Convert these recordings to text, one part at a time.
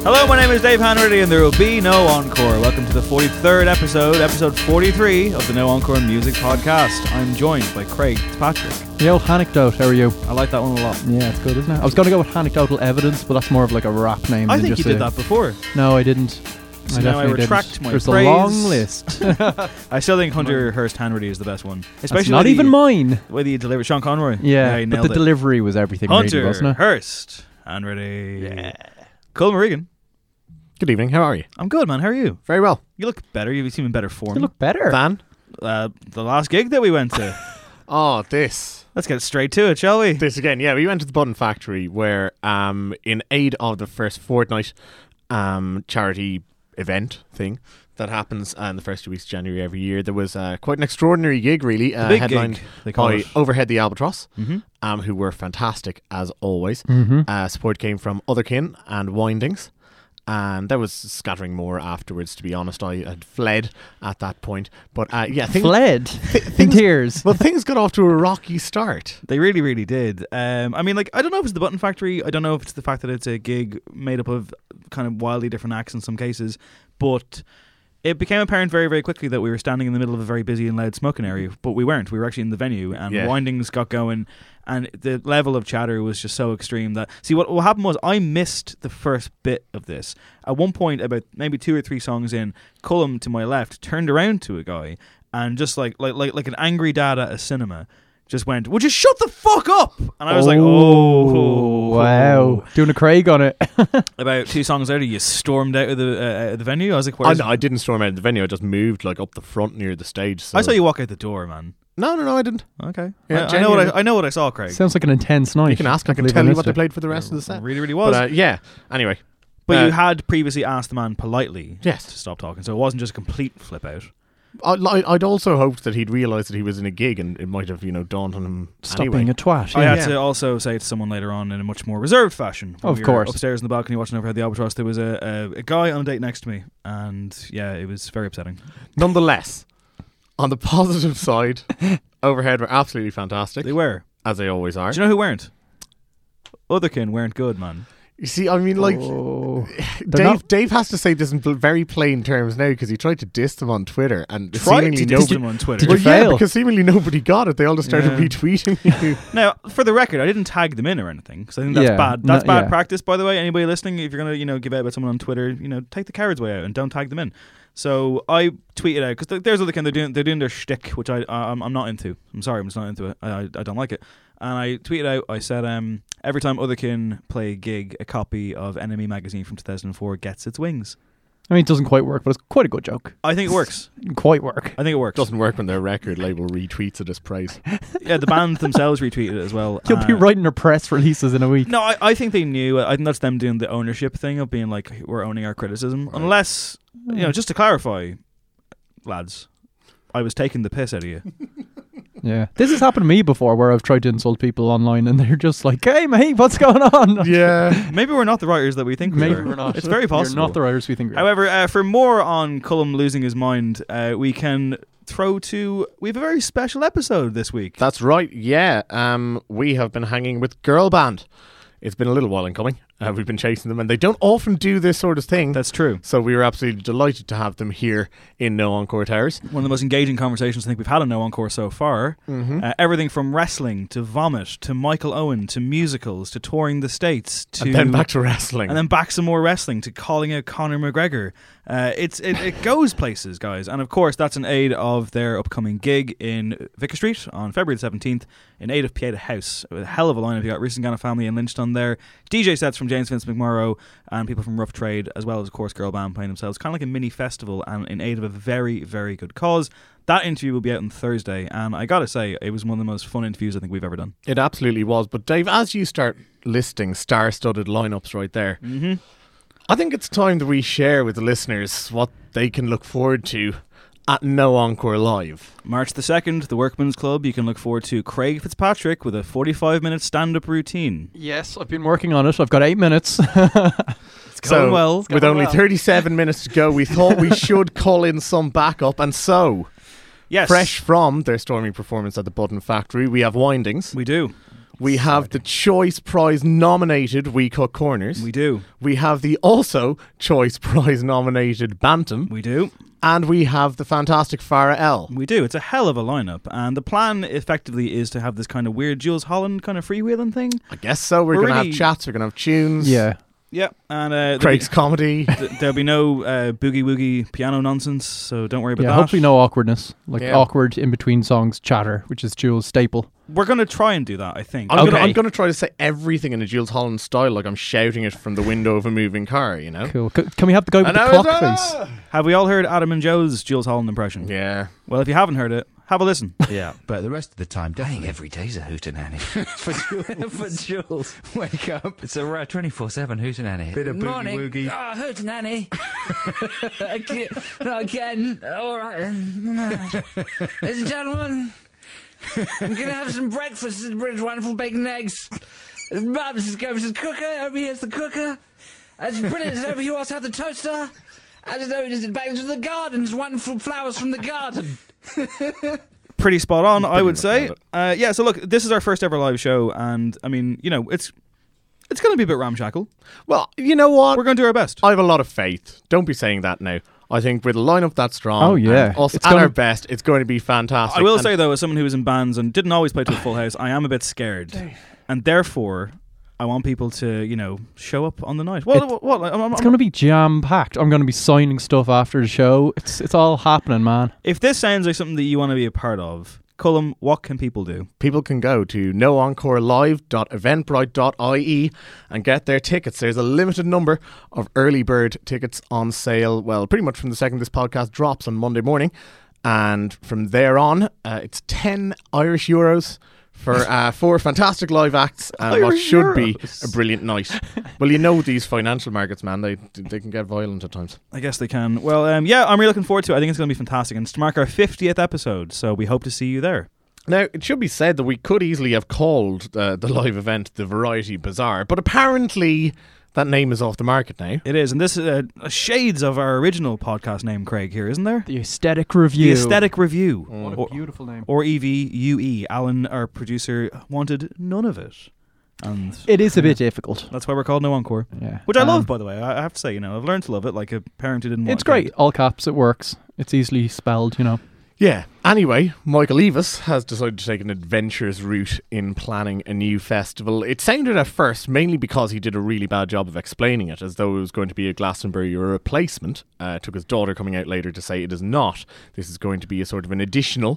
Hello, my name is Dave Hanratty and there will be no encore. Welcome to the 43rd episode 43 of the No Encore Music Podcast. I'm joined by Craig Fitzpatrick. Yo, Anecdote, how are you? I like that one a lot. Yeah, it's good, isn't it? I was going to go with Anecdotal Evidence, but that's more of like a rap name. I think you did that before. No, I didn't. So now I retract my praise. praise. There's a long list. I still think Hunter Hearst Hanratty is the best one. Especially that's not even mine. Whether you deliver Sean Conroy. Yeah, but the delivery was everything. Hunter really, wasn't it? Hearst Hanratty. Yeah. Colm Regan. Good evening, how are you? I'm good, man. How are you? Very well. You look better. You seem in better form. You look better. Van? The last gig that we went to. Oh, this. Let's get straight to it, shall we? This again. Yeah, we went to the Button Factory where, in aid of the first fortnight charity event thing that happens in the first 2 weeks of January every year, there was quite an extraordinary gig, really. The big headlined gig, they call by it. Overhead the Albatross, Mm-hmm. who were fantastic as always. Mm-hmm. Support came from Otherkin and Windings. And there was scattering more afterwards, to be honest. I had fled at that point. But yeah, fled in tears. Well, things got off to a rocky start. They really, really did. I mean, like, I don't know if it's the Button Factory. I don't know if it's the fact that it's a gig made up of kind of wildly different acts in some cases. But it became apparent very, very quickly that we were standing in the middle of a very busy and loud smoking area. But we weren't. We were actually in the venue. And Windings got going. And the level of chatter was just so extreme that... See, what happened was I missed the first bit of this. At one point, about maybe 2 or 3 songs in, Cullum to my left turned around to a guy and just like an angry dad at a cinema just went, "Would you shut the fuck up?" And I was like, oh. Wow. Doing a Craig on it. About 2 songs later, you stormed out of the venue. I was like, where's... I didn't storm out of the venue. I just moved like up the front near the stage. So. I saw you walk out the door, man. No, I didn't. Okay. Yeah, I know what I saw, Craig. Sounds like an intense night. You can ask. I can tell you what they played for the rest of the set. It really, really was. But, yeah. Anyway. But you had previously asked the man politely to stop talking, so it wasn't just a complete flip out. I'd also hoped that he'd realised that he was in a gig and it might have, dawned on him. Stop being a twat. I had to also say to someone later on in a much more reserved fashion. Of course. Upstairs in the balcony watching Overhead the Albatross, there was a guy on a date next to me, and yeah, it was very upsetting. Nonetheless, on the positive side, Overhead were absolutely fantastic. They were. As they always are. Do you know who weren't? Otherkin weren't good, man. You see, I mean, like, Dave has to say this in very plain terms now because he tried to diss them on Twitter and seemingly nobody them on Twitter. Did you fail? Yeah, because seemingly nobody got it. They all just started retweeting you. Now, for the record, I didn't tag them in or anything because I think that's bad. That's bad practice, by the way. Anybody listening, if you're gonna, give out about someone on Twitter, take the coward's way out and don't tag them in. So I tweeted out because there's Otherkin. They're doing their shtick, which I'm not into. I'm sorry, I'm just not into it. I don't like it. And I tweeted out, I said, every time Otherkin play a gig, a copy of Enemy magazine from 2004 gets its wings. I mean, it doesn't quite work, but it's quite a good joke. I think it works. Quite work. I think it works. Doesn't work when their record label retweets it as praise. Yeah, the band themselves retweeted it as well. You'll be writing their press releases in a week. No, I think they knew. I think that's them doing the ownership thing of being like, we're owning our criticism. Right. Unless, just to clarify, lads, I was taking the piss out of you. Yeah. This has happened to me before where I've tried to insult people online and they're just like, "Hey mate, what's going on?" Yeah. Maybe we're not the writers that we think we are. Maybe we're not. It's very possible. You're not the writers we think we are. However, for more on Cullum losing his mind, we can throw to... We have a very special episode this week. That's right, yeah. We have been hanging with Girl Band. It's been a little while in coming. We've been chasing them, and they don't often do this sort of thing. That's true. So we were absolutely delighted to have them here in No Encore Towers. One of the most engaging conversations I think we've had on No Encore so far. Mm-hmm. Everything from wrestling to Vomit to Michael Owen to musicals to touring the States to... And then back to wrestling. And then back some more wrestling to calling out Conor McGregor. It goes places, guys. And of course, that's in aid of their upcoming gig in Vicar Street on February the 17th in aid of Pieta House. A hell of a lineup. You got Reese and Ganna Family and Lynched on there. DJ sets from James Vince McMorrow and people from Rough Trade, as well as, of course, Girl Band playing themselves. Kind of like a mini festival and in aid of a very, very good cause. That interview will be out on Thursday, and I gotta say, it was one of the most fun interviews I think we've ever done. It absolutely was. But Dave, as you start listing star-studded lineups right there, I think it's time that we share with the listeners what they can look forward to at No Encore Live. March the 2nd, the Workman's Club. You can look forward to Craig Fitzpatrick with a 45-minute stand-up routine. Yes, I've been working on it. I've got 8 minutes. It's going well. With only 37 minutes to go, we thought we should call in some backup, and so... Yes. Fresh from their storming performance at the Button Factory, we have Windings. We do. We have the Choice Prize nominated We Cut Corners. We do. We have the also Choice Prize nominated Bantam. We do. And we have the fantastic Farah L. We do. It's a hell of a lineup. And the plan effectively is to have this kind of weird Jules Holland kind of freewheeling thing. I guess so. We're going to have chats. We're going to have tunes. Yeah. Yeah, and Craig's comedy. There'll be no boogie woogie piano nonsense, so don't worry about that. Hopefully no awkwardness, awkward in between songs chatter, which is Jules' staple. We're going to try and do that, I think. I'm going to try to say everything in a Jules Holland style, like I'm shouting it from the window of a moving car. You know. Cool. Can we have the guy with the clock face? Have we all heard Adam and Joe's Jules Holland impression? Yeah. Well, if you haven't heard it, have a listen. Yeah, but the rest of the time, definitely every day's a hootenanny. for Jules. Wake up. It's a 24/7 hootenanny. Bit of Morning. boogie woogie. Oh, hootenanny. Not again. All right. Ladies and gentlemen, I'm going to have some breakfast. This British wonderful bacon and eggs. Babs is going to the cooker. Over here's the cooker. It's brilliant. Over here also have the toaster. I just know it's back into the garden. It's wonderful flowers from the garden. Pretty spot on, I would say. So look, this is our first ever live show, and I mean, you know, it's going to be a bit ramshackle. Well, you know what? We're going to do our best. I have a lot of faith. Don't be saying that now. I think with a lineup that strong, and us it's at our best, it's going to be fantastic. I will say though, as someone who was in bands and didn't always play to a full house, I am a bit scared, and therefore I want people to, you know, show up on the night. What? It's going to be jam packed. I'm going to be signing stuff after the show. It's all happening, man. If this sounds like something that you want to be a part of, Cullum, what can people do? People can go to noencorelive.eventbrite.ie and get their tickets. There's a limited number of early bird tickets on sale. Well, pretty much from the second this podcast drops on Monday morning, and from there on, it's 10 Irish euros for 4 fantastic live acts and what should be a brilliant night. Well, you know these financial markets, man, they can get violent at times. I guess they can. Well, I'm really looking forward to it. I think it's going to be fantastic, and it's to mark our 50th episode, so we hope to see you there. Now, it should be said that we could easily have called the live event the Variety Bazaar, but apparently that name is off the market now. It is, and this is shades of our original podcast name, Craig, here, isn't there? The Aesthetic Review. The Aesthetic Review. What a beautiful name. Or EVUE. Alan, our producer, wanted none of it. And it is a bit difficult. That's why we're called No Encore. Yeah. Which I love, by the way. I have to say, you know, I've learned to love it like a parent who didn't want It's great. All caps, it works. It's easily spelled, you know. Yeah. Anyway, Michael Eavis has decided to take an adventurous route in planning a new festival. It sounded at first mainly because he did a really bad job of explaining it, as though it was going to be a Glastonbury or a replacement. It took his daughter coming out later to say it is not. This is going to be a sort of an additional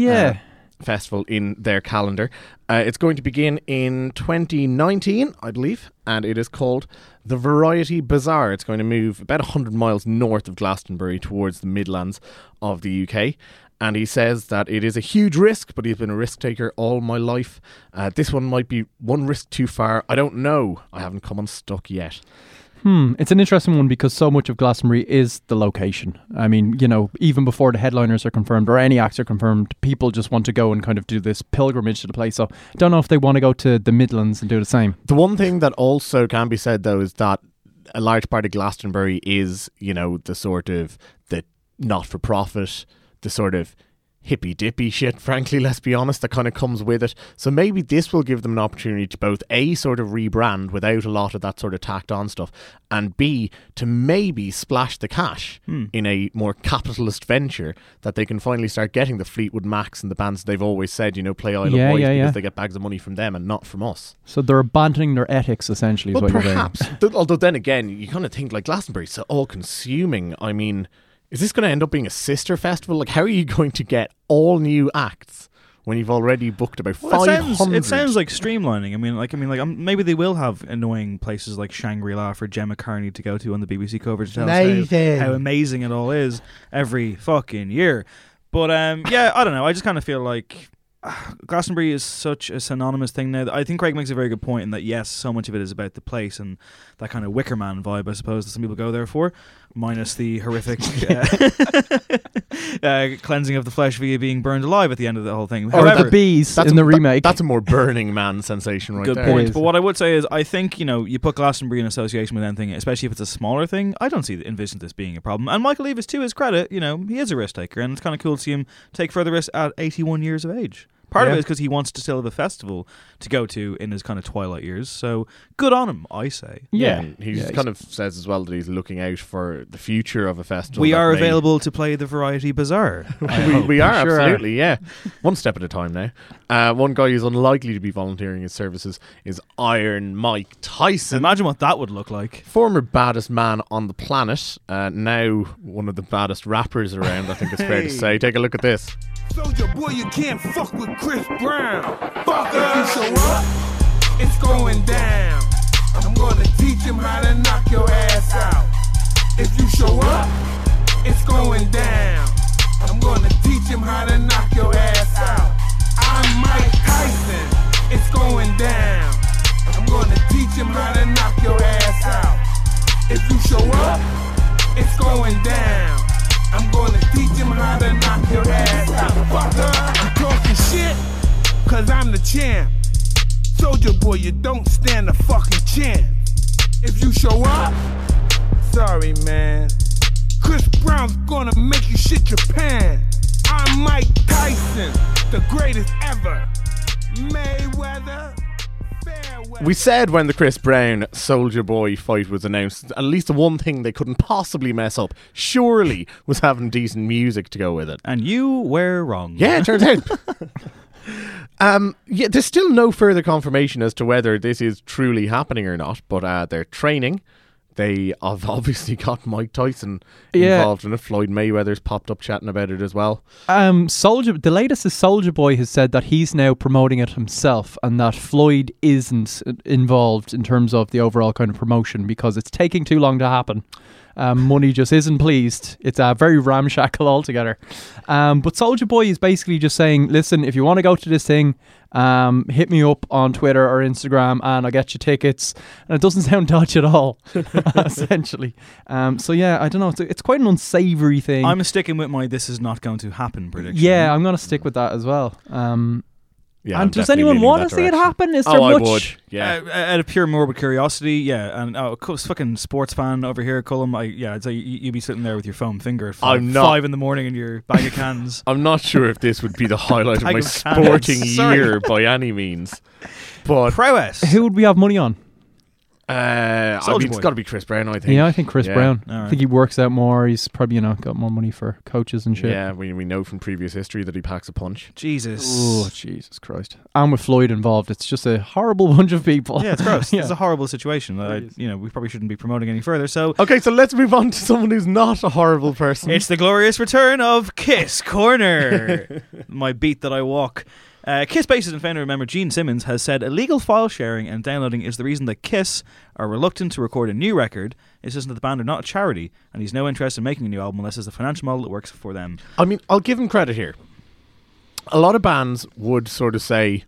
festival in their calendar. It's going to begin in 2019, I believe, and it is called the Variety Bazaar. It's going to move about 100 miles north of Glastonbury towards the Midlands of the UK. And he says that it is a huge risk, but he's been a risk taker all my life. This one might be one risk too far. I don't know. I haven't come unstuck yet. It's an interesting one because so much of Glastonbury is the location. I mean, you know, even before the headliners are confirmed or any acts are confirmed, people just want to go and kind of do this pilgrimage to the place. So I don't know if they want to go to the Midlands and do the same. The one thing that also can be said, though, is that a large part of Glastonbury is, you know, the sort of the not-for-profit, the sort of hippy-dippy shit, frankly, let's be honest, that kind of comes with it. So maybe this will give them an opportunity to both A, sort of rebrand without a lot of that sort of tacked on stuff, and B, to maybe splash the cash in a more capitalist venture that they can finally start getting the Fleetwood Macs and the bands they've always said, you know, play Isle of Wight because they get bags of money from them and not from us. So they're abandoning their ethics, essentially, is well, what perhaps. you're saying. Although then again, you kind of think like Glastonbury's so all-consuming. I mean, is this going to end up being a sister festival? Like, how are you going to get all new acts when you've already booked about 500? It sounds like streamlining. Maybe they will have annoying places like Shangri-La for Gemma Carney to go to on the BBC coverage to tell us how amazing it all is every fucking year. But I don't know. I just kind of feel like Glastonbury is such a synonymous thing now. I think Craig makes a very good point in that, yes, so much of it is about the place and that kind of Wicker Man vibe, I suppose, that some people go there for, minus the horrific cleansing of the flesh via being burned alive at the end of the whole thing. Or the bees in the remake. That's a more Burning Man sensation right there. Good there. point. But what I would say is, I think, you know, you put Glastonbury in association with anything, especially if it's a smaller thing, I don't envision this being a problem. And Michael Eavis, to his credit, you know, he is a risk taker, and it's kind of cool to see him take further risks at 81 years of age. Part of Yeah. it is because he wants to still have a festival to go to in his kind of twilight years. So good on him, I say. And he kind of says as well that he's looking out for the future of a festival. We that are may- available to play the Variety Bazaar. we are, Sure are. absolutely, yeah. One step at a time now. One guy who's unlikely to be volunteering his services is Iron Mike Tyson. Imagine what that would look like. Former baddest man on the planet, now one of the baddest rappers around, I think it's fair to say. Take a look at this. Soldier boy, you can't fuck with Chris Brown. Fuck if you show up, it's going down. I'm gonna teach him how to knock your ass out. If you show up, it's going down. I'm gonna teach him how to knock your ass out. I'm Mike Tyson, it's going down. I'm gonna teach him how to knock your ass out. If you show up, it's going down. I'm gonna teach him how to knock your ass out. Fucker, I'm talking shit, cause I'm the champ. Soldier boy, you don't stand a fucking chance. If you show up, sorry man. Chris Brown's gonna make you shit your pants. I'm Mike Tyson, the greatest ever. Mayweather, Fairweather. We said when the Chris Brown Soldier Boy fight was announced, at least the one thing they couldn't possibly mess up, surely, was having decent music to go with it. And you were wrong. Yeah, it turns out. There's still no further confirmation as to whether this is truly happening or not, but they're training. They have obviously got Mike Tyson involved in it. Floyd Mayweather's popped up chatting about it as well. The latest is Soldier Boy has said that he's now promoting it himself and that Floyd isn't involved in terms of the overall kind of promotion because it's taking too long to happen. Money just isn't pleased. It's very ramshackle altogether. But Soldier Boy is basically just saying, listen, if you want to go to this thing, hit me up on Twitter or Instagram and I'll get you tickets. And it doesn't sound dodgy at all, essentially. So yeah, I don't know. It's quite an unsavoury thing. I'm sticking with my this is not going to happen prediction. Yeah, I'm going to stick with that as well. Yeah, and does anyone want to see it happen? Is there much? I would. Yeah. Out of pure morbid curiosity, yeah. And fucking sports fan over here, Cullum. I'd say you'd be sitting there with your foam finger at I'm not. 5 in the morning in your bag of cans. I'm not sure if this would be the highlight of Bag my of cans. sporting Sorry. year by any means. But Prowess. Who would we have money on? I Soldier mean, it's Boy. got to be Chris Brown, I think. Yeah, I think Chris Yeah. Brown. All right. I think he works out more. He's probably, got more money for coaches and shit. Yeah, we know from previous history that he packs a punch. Jesus. Oh, Jesus Christ. And with Floyd involved, it's just a horrible bunch of people. Yeah, it's gross. Yeah. It's a horrible situation. We probably shouldn't be promoting any further. So Okay, so let's move on to someone who's not a horrible person. it's the glorious return of Kiss Corner. My beat that I walk. Kiss bassist and founder member Gene Simmons has said illegal file sharing and downloading is the reason that Kiss are reluctant to record a new record. It's just that the band are not a charity, and he's no interest in making a new album unless there's a financial model that works for them. I mean, I'll give him credit here. A lot of bands would sort of say,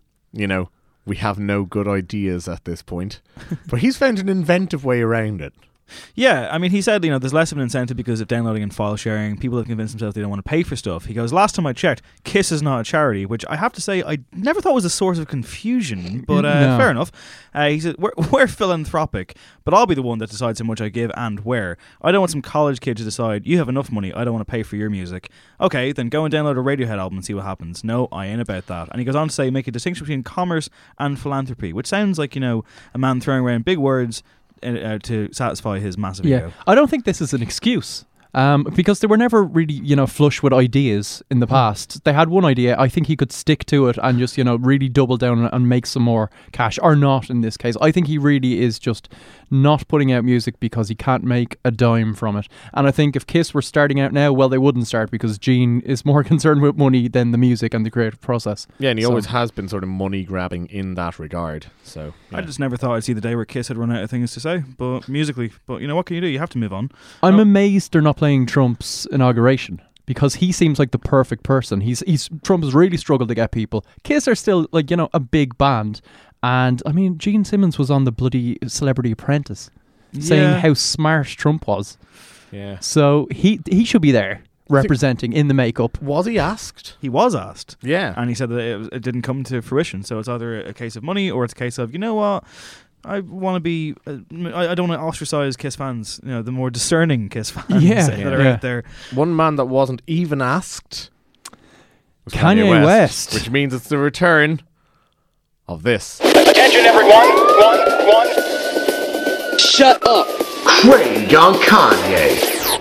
we have no good ideas at this point. But he's found an inventive way around it. Yeah, I mean, he said, there's less of an incentive because of downloading and file sharing. People have convinced themselves they don't want to pay for stuff. He goes, last time I checked, Kiss is not a charity, which I have to say I never thought was a source of confusion, but No. fair enough. He said, we're philanthropic, but I'll be the one that decides how much I give and where. I don't want some college kid to decide, you have enough money, I don't want to pay for your music. Okay, then go and download a Radiohead album and see what happens. No, I ain't about that. And he goes on to say, make a distinction between commerce and philanthropy, which sounds like, a man throwing around big words to satisfy his massive Yeah. ego. I don't think this is an excuse. Because they were never really, flush with ideas in the past. They had one idea. I think he could stick to it and just, really double down and make some more cash. Or not in this case. I think he really is just not putting out music because he can't make a dime from it. And I think if Kiss were starting out now, well, they wouldn't start because Gene is more concerned with money than the music and the creative process. Yeah, and he So- always has been sort of money grabbing in that regard. So yeah. I just never thought I'd see the day where Kiss had run out of things to say, but musically. But what can you do? You have to move on. I'm No. amazed they're not playing Trump's inauguration because he seems like the perfect person. Trump has really struggled to get people. Kiss are still a big band, and I mean Gene Simmons was on the bloody Celebrity Apprentice saying how smart Trump was. Yeah. So he should be there representing in the makeup. Was he asked? He was asked. Yeah. And he said that it didn't come to fruition. So it's either a case of money or it's a case of, what? I want to be. I don't want to ostracize Kiss fans. The more discerning Kiss fans Yeah, that are yeah. out there. One man that wasn't even asked was Kanye West. which means it's the return of this. Attention everyone. One. Shut up. Craig on Kanye.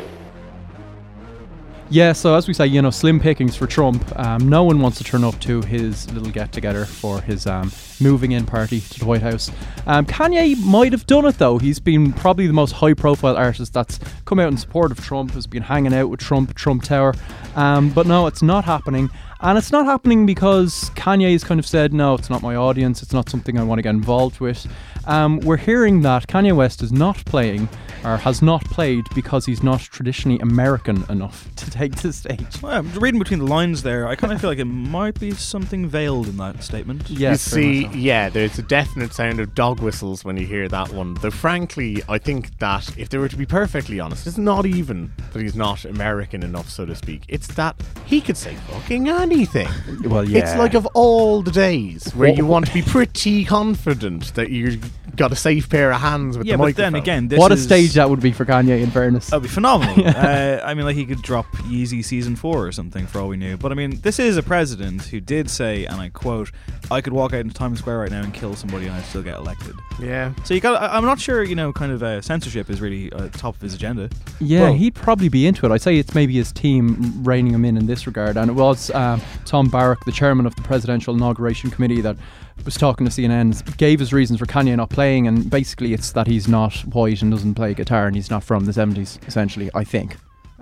Yeah, so as we say, slim pickings for Trump. No one wants to turn up to his little get-together for his moving-in party to the White House. Kanye might have done it, though. He's been probably the most high-profile artist that's come out in support of Trump, has been hanging out with Trump Tower. But no, it's not happening. And it's not happening because Kanye's kind of said, no, it's not my audience, it's not something I want to get involved with. We're hearing that Kanye West is not playing, or has not played, because he's not traditionally American enough to take the stage. Well, I'm reading between the lines there. I kind of feel like it might be something veiled in that statement. Yes, you see, yeah, there's a definite sound of dog whistles when you hear that one. Though frankly, I think that if they were to be perfectly honest, it's not even that he's not American enough, so to speak. It's that he could say fucking anything. Well, yeah. It's like of all the days where you want to be pretty confident that you've got a safe pair of hands with Yeah, the but microphone. then again, this What a is- stage that would be for Kanye, in fairness. That'd be phenomenal. I mean, like, he could drop Yeezy Season 4 or something for all we knew. But I mean, this is a president who did say, and I quote, I could walk out into Times Square right now and kill somebody and I'd still get elected. Yeah. So I'm not sure, kind of censorship is really top of his agenda. Yeah, Well- he'd probably be into it. I'd say it's maybe his team reining him in this regard. And it was Tom Barrack, the chairman of the Presidential Inauguration Committee, that was talking to CNN, gave his reasons for Kanye not playing, and basically it's that he's not white and doesn't play guitar and he's not from the 70s, essentially, I think.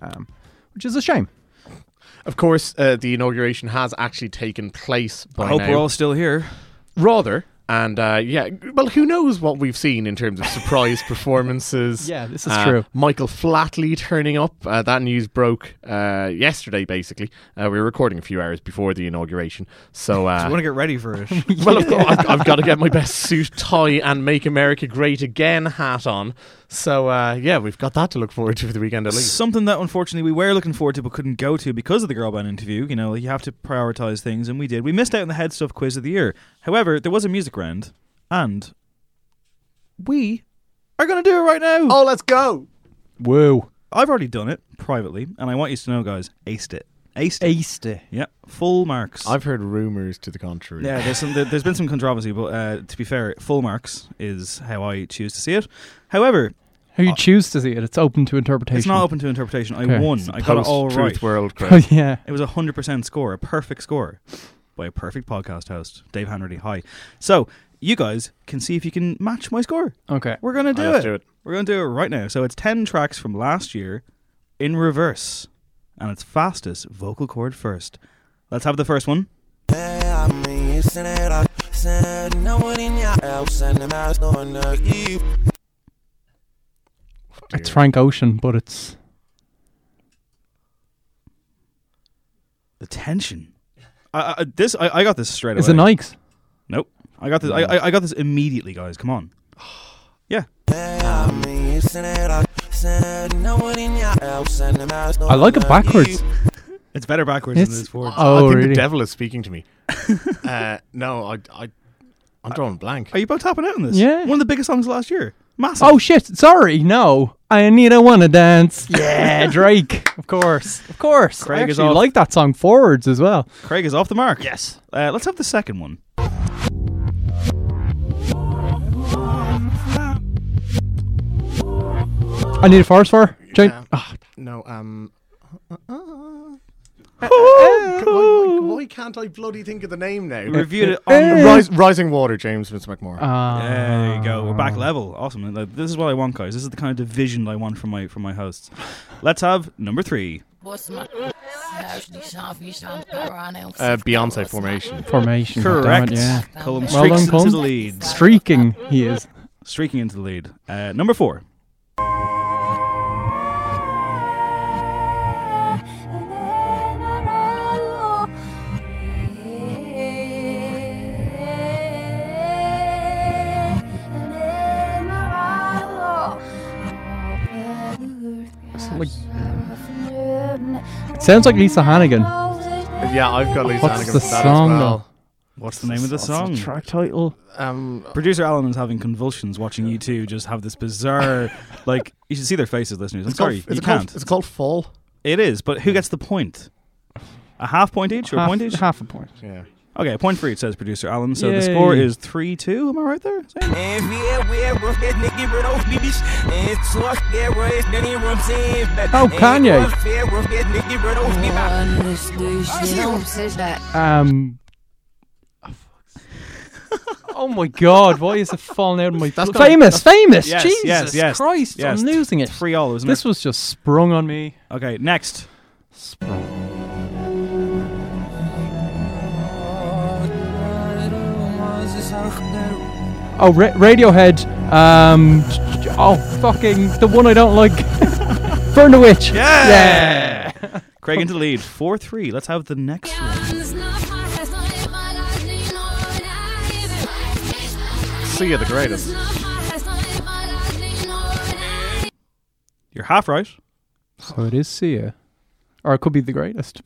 Which is a shame. Of course, the inauguration has actually taken place by I hope now. we're all still here. Rather. And well, who knows what we've seen in terms of surprise performances. Yeah, this is true. Michael Flatley turning up. That news broke yesterday, basically. We were recording a few hours before the inauguration. So, So I want to get ready for it. well, of course, I've got to get my best suit, tie, and Make America Great Again hat on. So, we've got that to look forward to for the weekend at least. Something that unfortunately we were looking forward to but couldn't go to because of the Girl Band interview. You have to prioritise things, and we did. We missed out on the Head Stuff Quiz of the Year. However, there was a music round, and we are going to do it right now. Oh, let's go! Woo. I've already done it privately, and I want you to know, guys, aced it. Aced it. Yeah, full marks. I've heard rumours to the contrary. Yeah, there's been some controversy, but to be fair, full marks is how I choose to see it. However, How you choose to see it, it's open to interpretation. it's not open to interpretation. I Okay. won. I got it all right. Post-Truth World, Craig. Yeah. It was 100% score, a perfect score, by a perfect podcast host, Dave Hanratty. Hi. So you guys can see if you can match my score. Okay. We're gonna do Let's it. do it. We're gonna do it right now. So it's 10 tracks from last year in reverse, and it's fastest vocal cord first. Let's have the first one. It's Frank Ocean, but it's... The tension. I got this straight away. Is it Nikes? Nope. I got this. I got this immediately, guys. Come on. Yeah. I like it backwards. It's better backwards than it It's- is forwards. Oh, I think really? the devil is speaking to me. No, I'm drawing blank. Are you both tapping out on this? Yeah. One of the biggest songs last year. Massive. Oh shit! Sorry, no. I need a wanna dance. Yeah, Drake. Of course. Craig I is actually off. like that song forwards as well. Craig is off the mark. Yes. Let's have the second one. I need a forest fire. Jane. No, why can't I bloody think of the name now? We reviewed it on. Rising Water, James Vince McMorrough. There you go. We're back level. Awesome. This is what I want, guys. This is the kind of division I want from my hosts. Let's have number 3. Beyonce Formation. Formation. Correct. Damn it, yeah. Cullum Well streaks done, into Cullum. the lead. Streaking, he is. Streaking into the lead. Number 4. It sounds like Lisa Hannigan. Yeah, I've got Lisa What's Hannigan the for that song, as well. What's the name of the song? Track title. Producer Alan is having convulsions watching you two just have this bizarre, like, you should see their faces, listeners. I'm sorry, you can't. It's called Fall. It is, but who gets the point? A half point each or a point each? Half a point. Yeah. Okay, a point for each, says producer Alan. So the Yay. score is 3-2. Am I right there? Same. Oh, Kanye. Oh my God! Why is it falling out of my? Famous. Yes, Jesus yes, Christ! yes. I'm losing it. 3-3, isn't This it? was just sprung on me. Okay, next. Oh, Radiohead. Oh, fucking the one I don't like. Burn the Witch. Yeah! Craig into the lead. 4-3. Let's have the next one. Sia the greatest. You're half right. So it is Sia. Or it could be the greatest.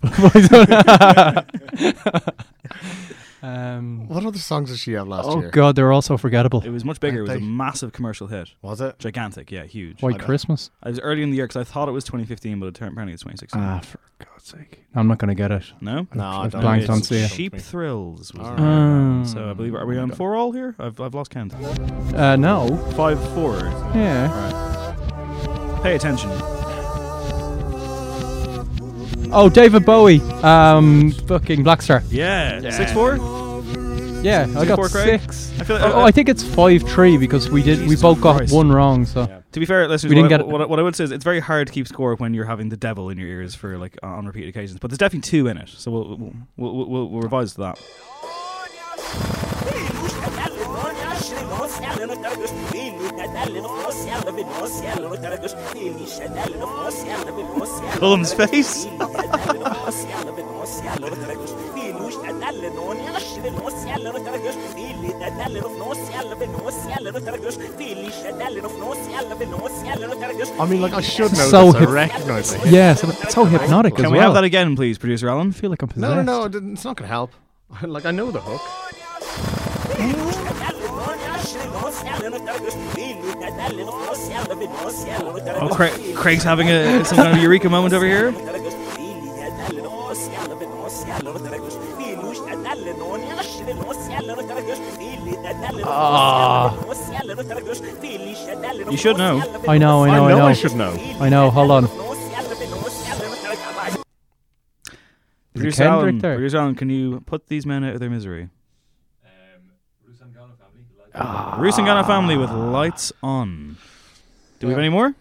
What other songs did she have last year? Oh God, they're all so forgettable. It was much bigger. It was a Aren't they? massive commercial hit. Was it? Gigantic, yeah, huge. White Christmas. I was early in the year because I thought it was 2015, but apparently it's 2016. Ah, for God's sake! I'm not going to get it. No? No, I've don't. blanked on It's Sia. Cheap Thrills was All the right. name. So I believe, are we on 4 all here? I've lost count. No. 5-4. Yeah. Pay attention. Oh, David Bowie. Fucking Black Star. Yeah. 6-4? Yeah, I got 6-4, Craig? 6. I feel like, I think it's 5-3 because we Jesus both got Christ. one wrong. So to be fair, listeners, We didn't what, get it. what I would say is it's very hard to keep score when you're having the devil in your ears for like on repeated occasions. But there's definitely 2 in it, so we'll revise to that. Cullum's face. I mean, like, I should know So this. I hip- recognize it. yeah, so it's so hypnotic as Can well. we have that again, please, producer Alan? I feel like I'm No, possessed. no, no. It's not going to help. Like, I know the hook. Oh, Craig's having some kind of eureka moment over here. You should know. I know. I should know. I know. Hold on. Producer Kendrick Alan, there? Producer Alan, can you put these men out of their misery? Rusangana Family with Lights On. Do we have any more?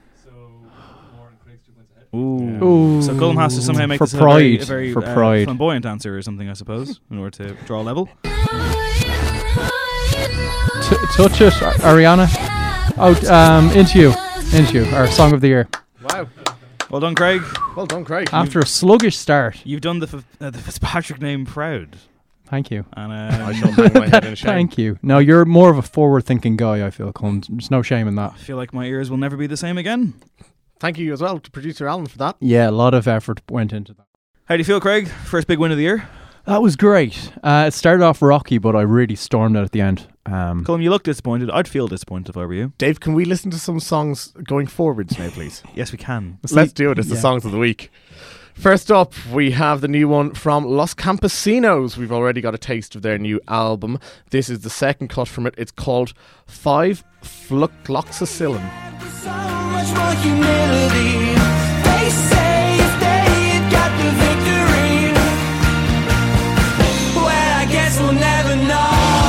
Ooh. Ooh, So Cullum has to somehow make for this pride, a very for pride. flamboyant answer or something, I suppose, in order to draw a level. Touch it, Ariana. Oh, Into You, our song of the year. Wow. Well done, Craig. Well done, Craig. After a sluggish start. You've done the Fitzpatrick name proud. Thank you. And I shall hang my head in shame. Thank you. No, you're more of a forward-thinking guy, I feel, Colin. There's no shame in that. I feel like my ears will never be the same again. Thank you as well to producer Alan for that. Yeah, a lot of effort went into that. How do you feel, Craig? First big win of the year? That was great. It started off rocky, but I really stormed it at the end. Cullum, you look disappointed. I'd feel disappointed if I were you. Dave, can we listen to some songs going forwards now, please? Yes, we can. Let's do it. It's the yeah. songs of the week. First up, we have the new one from Los Campesinos. We've already got a taste of their new album. This is the second cut from it. It's called 5-Flucloxacillin. So much more humility. They say if they got the victory, well, I guess we'll never know.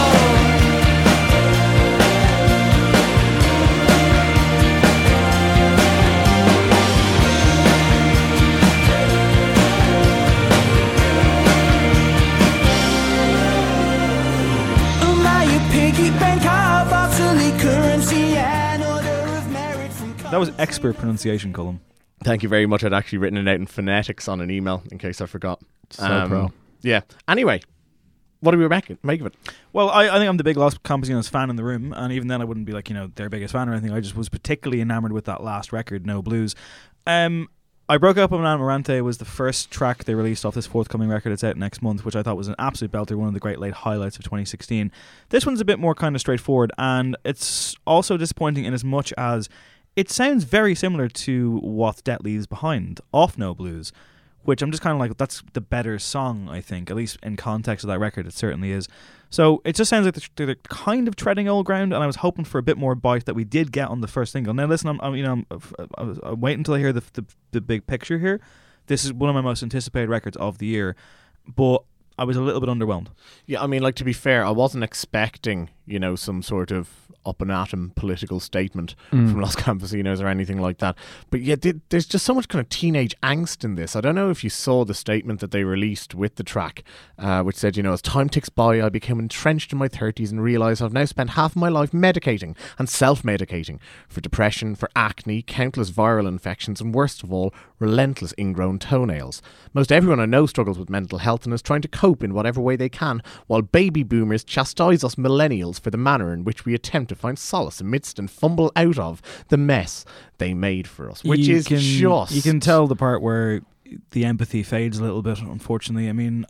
Am I a piggy bank of obsolete currency and order of merit from That was expert pronunciation, Cullum. Thank you very much. I'd actually written it out in phonetics on an email in case I forgot. So pro. Yeah. Anyway, what do we make of it? Well, I think I'm the big Los Campesinos fan in the room, and even then I wouldn't be like, their biggest fan or anything. I just was particularly enamored with that last record, No Blues. I Broke Up with Amarante was the first track they released off this forthcoming record. It's out next month, which I thought was an absolute belter, one of the great late highlights of 2016. This one's a bit more kind of straightforward, and it's also disappointing in as much as it sounds very similar to what Det leaves behind off No Blues, which I'm just kind of like, that's the better song, I think, at least in context of that record. It certainly is. So it just sounds like they're kind of treading old ground, and I was hoping for a bit more bite that we did get on the first single. Now listen, I'm waiting until I hear the big picture here. This is one of my most anticipated records of the year, but I was a little bit underwhelmed. Yeah, I mean, like, to be fair, I wasn't expecting, some sort of up and atom political statement from Los Campesinos or anything like that. But yeah, there's just so much kind of teenage angst in this. I don't know if you saw the statement that they released with the track, which said, as time ticks by, I became entrenched in my 30s and realised I've now spent half of my life medicating and self-medicating for depression, for acne, countless viral infections, and worst of all, relentless ingrown toenails. Most everyone I know struggles with mental health and is trying to cope in whatever way they can, while baby boomers chastise us millennials for the manner in which we attempt to find solace amidst and fumble out of the mess they made for us, which You can tell the part where the empathy fades a little bit, unfortunately. I mean,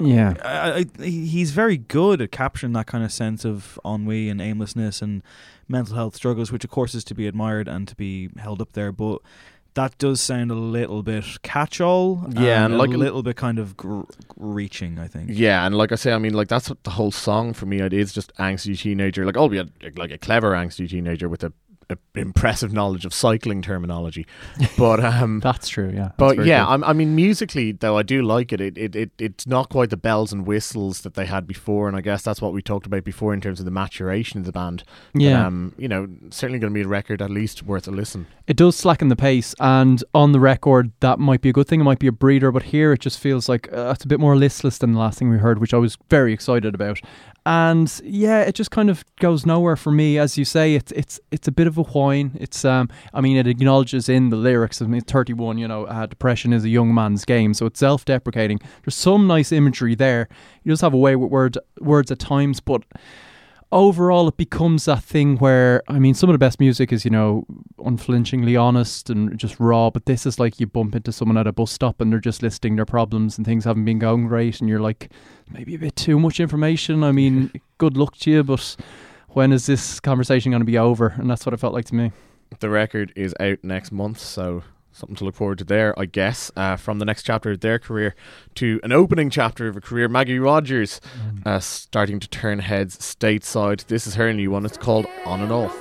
he's very good at capturing that kind of sense of ennui and aimlessness and mental health struggles, which of course is to be admired and to be held up there, but that does sound a little bit catch-all, and like a little bit kind of reaching, I think. Yeah, and like I say, I mean, like, that's what the whole song for me. It is just angsty teenager, like, albeit like a clever angsty teenager with a impressive knowledge of cycling terminology, but that's true. Yeah, but yeah, I mean, musically though, I do like it. It's not quite the bells and whistles that they had before, and I guess that's what we talked about before in terms of the maturation of the band. Yeah, but, certainly going to be a record at least worth a listen. It does slacken the pace, and on the record that might be a good thing. It might be a breather, but here it just feels like it's a bit more listless than the last thing we heard, which I was very excited about. And yeah, it just kind of goes nowhere for me. As you say, it's a bit of a whine. It's it acknowledges in the lyrics, 31, depression is a young man's game, so it's self-deprecating. There's some nice imagery there. You just have a way with words at times, but overall it becomes that thing where, some of the best music is, unflinchingly honest and just raw, but this is like you bump into someone at a bus stop and they're just listing their problems and things haven't been going great, and you're like, maybe a bit too much information. Good luck to you, but when is this conversation going to be over? And that's what it felt like to me. The record is out next month, so something to look forward to there, I guess. From the next chapter of their career to an opening chapter of a career, Maggie Rogers starting to turn heads stateside. This is her new one. It's called On and Off.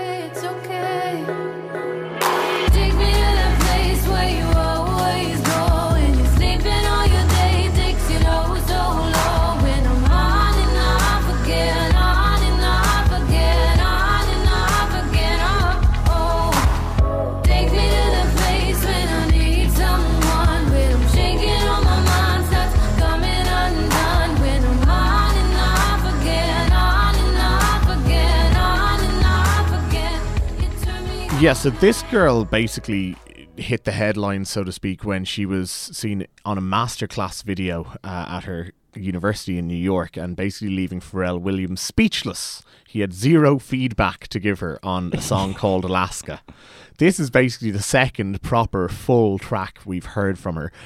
Yeah, so this girl basically hit the headlines, so to speak, when she was seen on a masterclass video at her university in New York, and basically leaving Pharrell Williams speechless. He had zero feedback to give her on a song called Alaska. This is basically the second proper full track we've heard from her.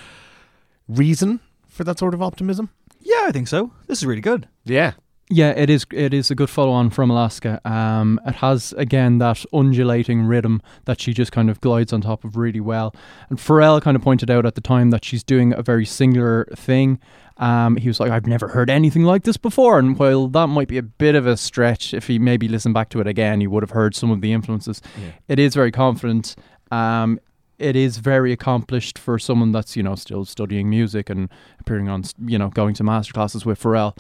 Reason for that sort of optimism? Yeah, I think so. This is really good. Yeah. Yeah, it is a good follow-on from Alaska. It has, again, that undulating rhythm that she just kind of glides on top of really well. And Pharrell kind of pointed out at the time that she's doing a very singular thing. He was like, I've never heard anything like this before. And while that might be a bit of a stretch, if he maybe listened back to it again, he would have heard some of the influences. Yeah. It is very confident. It is very accomplished for someone that's, still studying music and appearing on, going to masterclasses with Pharrell.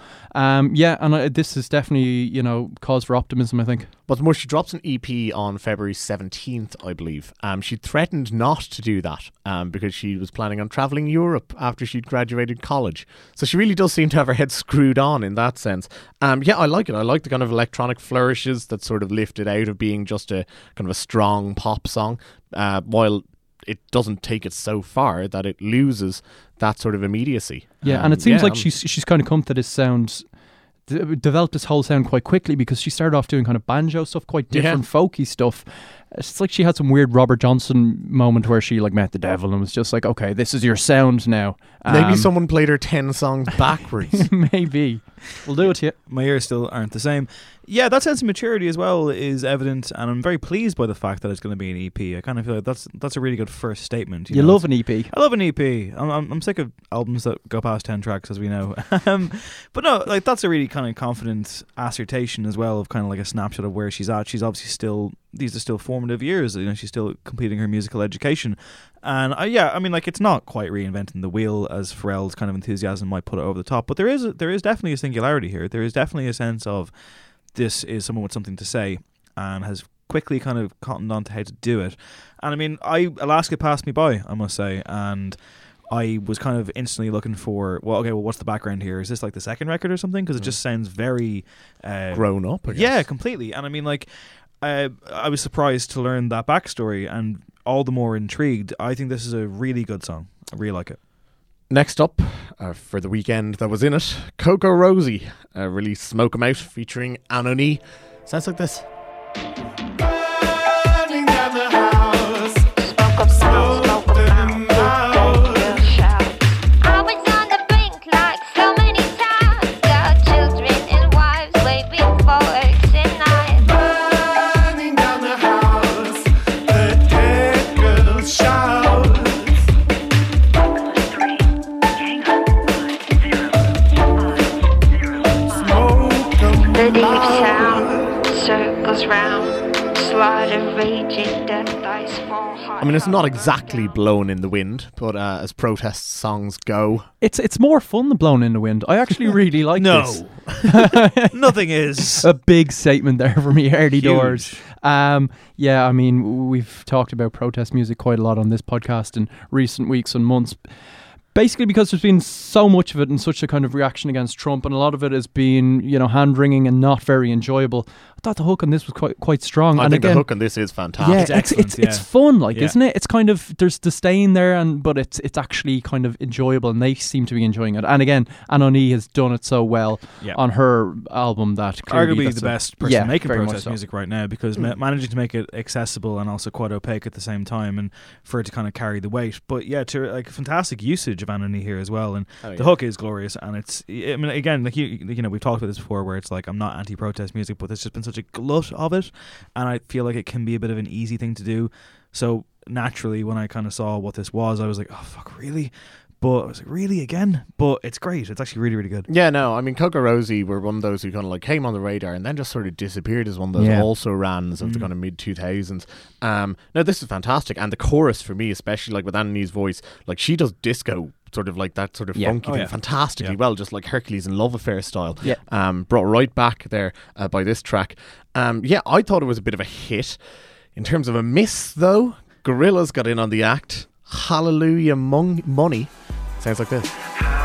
This is definitely, cause for optimism, I think. What's more, she drops an EP on February 17th, I believe. She threatened not to do that because she was planning on travelling Europe after she'd graduated college. So she really does seem to have her head screwed on in that sense. I like it. I like the kind of electronic flourishes that sort of lift it out of being just a kind of a strong pop song, while it doesn't take it so far that it loses that sort of immediacy. Yeah, and it seems like she's kind of come to this sound, developed this whole sound quite quickly, because she started off doing kind of banjo stuff, quite different folky stuff. It's like she had some weird Robert Johnson moment where she like met the devil and was just like, okay, this is your sound now. Maybe someone played her 10 songs backwards. Maybe. We'll do it to you. My ears still aren't the same. Yeah, that sense of maturity as well is evident, and I'm very pleased by the fact that it's going to be an EP. I kind of feel like that's a really good first statement. You know? love an EP. I love an EP. I'm sick of albums that go past 10 tracks, as we know. But no, like that's a really kind of confident assertion as well of kind of like a snapshot of where she's at. She's obviously still, these are still formative years. You know, she's still completing her musical education. And I mean, like, it's not quite reinventing the wheel as Pharrell's kind of enthusiasm might put it over the top, but there is definitely a singularity here. There is definitely a sense of this is someone with something to say and has quickly kind of cottoned on to how to do it. And I mean, Alaska passed me by, I must say, and I was kind of instantly looking for, what's the background here? Is this like the second record or something? Because it just sounds very grown up, I guess. Yeah, completely. And I mean, like, I was surprised to learn that backstory and all the more intrigued. I think this is a really good song. I really like it. Next up, for the weekend that was in it, Coco Rosie released Smoke 'Em Out featuring Anony. Sounds like this. Burning down the house. Smoke 'em out. I was on the brink like so many times. Got children and wives way before it's night. Burning down the house. The dead girl shouts. The deep sound circles round, slaughter raging, death dies for hot. I mean, it's not exactly Blown in the Wind, but as protest songs go, It's more fun than Blown in the Wind. I actually really like this. Nothing is. A big statement there from me early Huge. doors. Yeah, I mean, we've talked about protest music quite a lot on this podcast in recent weeks and months. Basically because there's been so much of it and such a kind of reaction against Trump, and a lot of it has been, you know, hand-wringing and not very enjoyable. I thought the hook on this was quite strong. I and think again, the hook on this is fantastic. yeah, It's excellent, it's fun, like, isn't it? It's kind of, there's disdain there, but it's actually kind of enjoyable, and they seem to be enjoying it. And again, Anony has done it so well on her album that clearly Arguably that's the best person making very much protest so. music right now, because managing to make it accessible and also quite opaque at the same time, and for it to kind of carry the weight. But yeah, to like fantastic usage of Anony here as well, and the hook is glorious. And it's, I mean, again, like you know, we've talked about this before, where it's like I'm not anti-protest music, but there's just been such a glut of it, and I feel like it can be a bit of an easy thing to do. So naturally, when I kind of saw what this was, I was like, oh fuck, really? But I was like, really again? But it's great. It's actually really, really good. Yeah, no, I mean, Coco Rosie were one of those who kind of like came on the radar and then just sort of disappeared as one of those also-rans of the kind of mid-2000s. No, this is fantastic. And the chorus for me, especially like with Anony's voice, like she does disco, sort of like that sort of funky thing fantastically well, just like Hercules and Love Affair style. Brought right back there by this track. I thought it was a bit of a hit. In terms of a miss, though, Gorillaz got in on the act. Hallelujah Money. Sounds like this.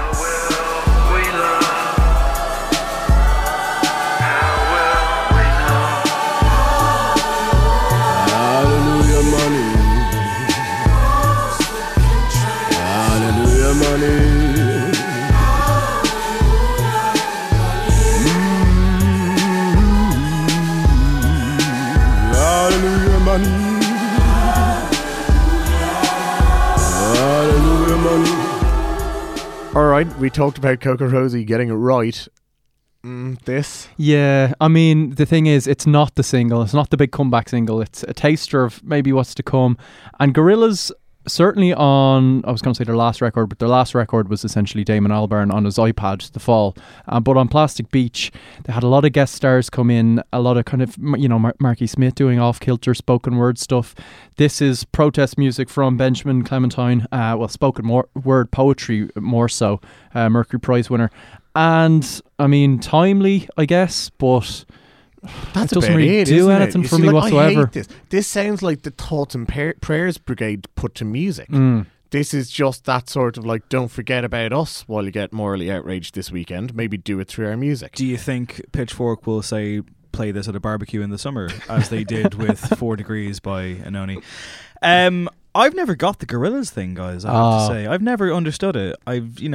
Hallelujah money. Hallelujah money. Hallelujah money. Hallelujah money. All right, we talked about Coco Rosie getting it right. This? Yeah, I mean, the thing is, it's not the single. It's not the big comeback single. It's a taster of maybe what's to come. And Gorillaz, certainly on, I was going to say their last record, but their last record was essentially Damon Albarn on his iPad, The Fall. But on Plastic Beach, they had a lot of guest stars come in, a lot of kind of, you know, Marky Smith doing off-kilter spoken word stuff. This is protest music from Benjamin Clementine, spoken word poetry more so, Mercury Prize winner. And, I mean, timely, I guess, but That's it doesn't about really it, do isn't it? anything You for see, me like, I whatsoever. hate this. This sounds like the Thoughts and Prayers Brigade put to music. This is just that sort of like, don't forget about us while you get morally outraged this weekend. Maybe do it through our music. Do you think Pitchfork will say play this at a barbecue in the summer, as they did with 4 Degrees by Anony? I've never got the Gorillaz thing, guys. I have to say, I've never understood it.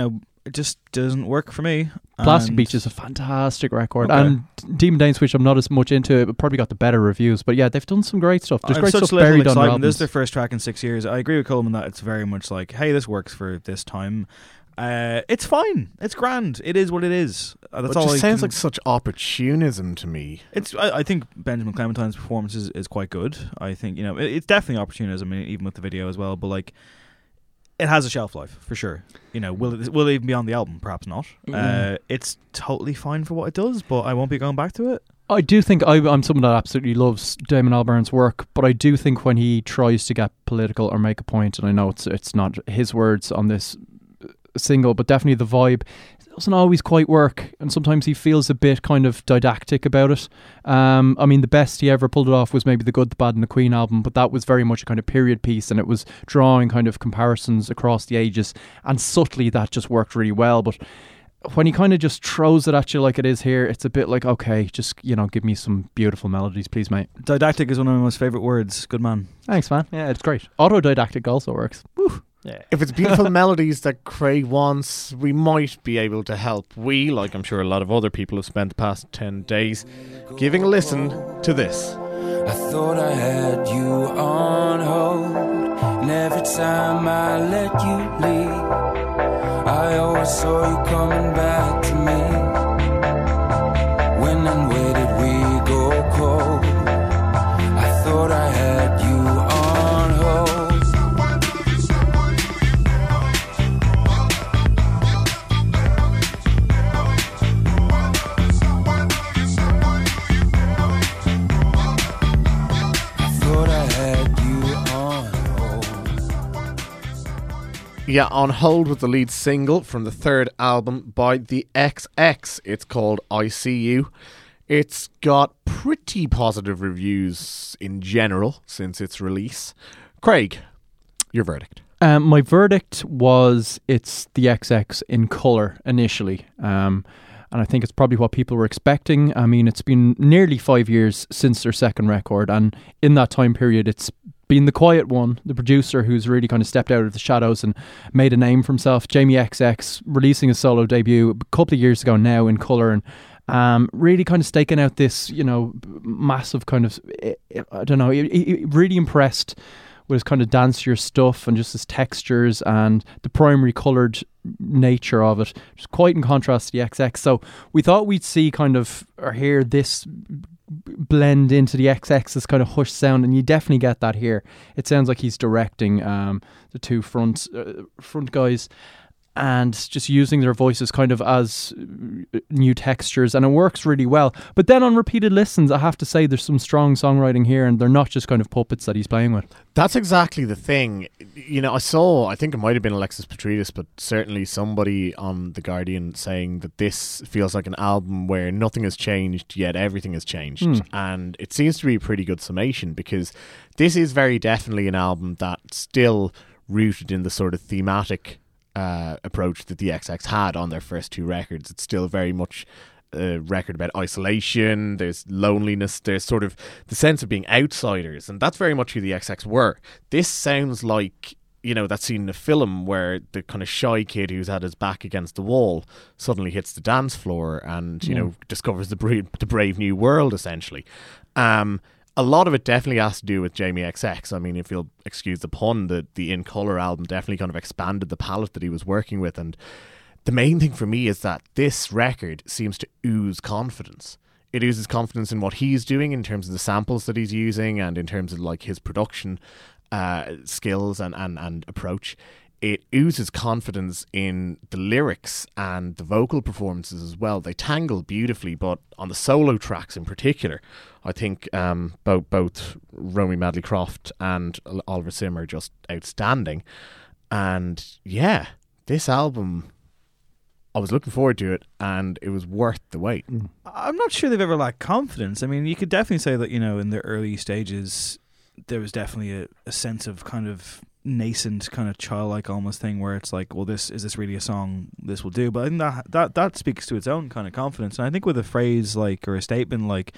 it just doesn't work for me. Plastic And- Beach is a fantastic record, Okay. and Demon Danes, which I'm not as much into, it probably got the better reviews. But yeah, they've done some great stuff. There's I have great such stuff little buried on their excitement. This is albums. their first track in 6 years. I agree with Coleman that it's very much like, hey, this works for this time. It's fine. It's grand. It is what it is. That's It all. just I sounds can- like such opportunism to me. It's. I think Benjamin Clementine's performance is quite good. I think it's definitely opportunism, even with the video as well. But like, it has a shelf life for sure. Will it even be on the album? Perhaps not. It's totally fine for what it does, but I won't be going back to it. I do think I'm someone that absolutely loves Damon Albarn's work, but I do think when he tries to get political or make a point, and I know it's not his words on this single, but definitely the vibe doesn't always quite work, and sometimes he feels a bit kind of didactic about it. I mean, the best he ever pulled it off was maybe the Good, the Bad and the Queen album, but that was very much a kind of period piece, and it was drawing kind of comparisons across the ages, and subtly that just worked really well. But when he kind of just throws it at you like it is here, it's a bit like, okay, just give me some beautiful melodies, please, mate. Didactic is one of my most favourite words. Good man. Thanks, man. Yeah, it's great. Autodidactic also works. Woo. Yeah. If it's beautiful melodies that Craig wants, we might be able to help. We, like I'm sure a lot of other people have spent the past 10 days, giving a listen to this. I thought I had you on hold, and every time I let you leave, I always saw you coming back to me. When and where did we go cold? I thought I had you on hold. Yeah, On Hold was the lead single from the third album by the XX. It's called I See You. It's got pretty positive reviews in general since its release. Craig, your verdict. My verdict was it's the XX in colour initially. And I think it's probably what people were expecting. I mean, it's been nearly 5 years since their second record, and in that time period, it's been the quiet one, the producer who's really kind of stepped out of the shadows and made a name for himself. Jamie XX releasing his solo debut a couple of years ago now in colour, and really kind of staking out this, massive kind of, I don't know, he really impressed with his kind of dancier stuff and just his textures and the primary coloured nature of it, just quite in contrast to the XX. So we thought we'd see kind of, or hear this blend into the XX's kind of hushed sound, and you definitely get that here. It sounds like he's directing the two front guys and just using their voices kind of as new textures, and it works really well. But then on repeated listens, I have to say there's some strong songwriting here, and they're not just kind of puppets that he's playing with. That's exactly the thing. I think it might have been Alexis Petridis, but certainly somebody on The Guardian saying that this feels like an album where nothing has changed, yet everything has changed. And it seems to be a pretty good summation, because this is very definitely an album that's still rooted in the sort of thematic approach that the XX had on their first two records. It's still very much a record about isolation, there's loneliness, there's sort of the sense of being outsiders, and that's very much who the XX were. This sounds like, that scene in a film where the kind of shy kid who's had his back against the wall suddenly hits the dance floor and, discovers the brave new world, essentially. A lot of it definitely has to do with Jamie XX. I mean, if you'll excuse the pun, the In Colour album definitely kind of expanded the palette that he was working with. And the main thing for me is that this record seems to ooze confidence. It oozes confidence in what he's doing in terms of the samples that he's using and in terms of like his production skills and approach. It oozes confidence in the lyrics and the vocal performances as well. They tangle beautifully, but on the solo tracks in particular, I think both Romy Madley Croft and Oliver Sim are just outstanding. And yeah, this album, I was looking forward to it, and it was worth the wait. I'm not sure they've ever lacked confidence. I mean, you could definitely say that, in the early stages, there was definitely a sense of kind of nascent, kind of childlike almost thing where it's like, well, is this really a song this will do? But I think that speaks to its own kind of confidence. And I think with a phrase like, or a statement like,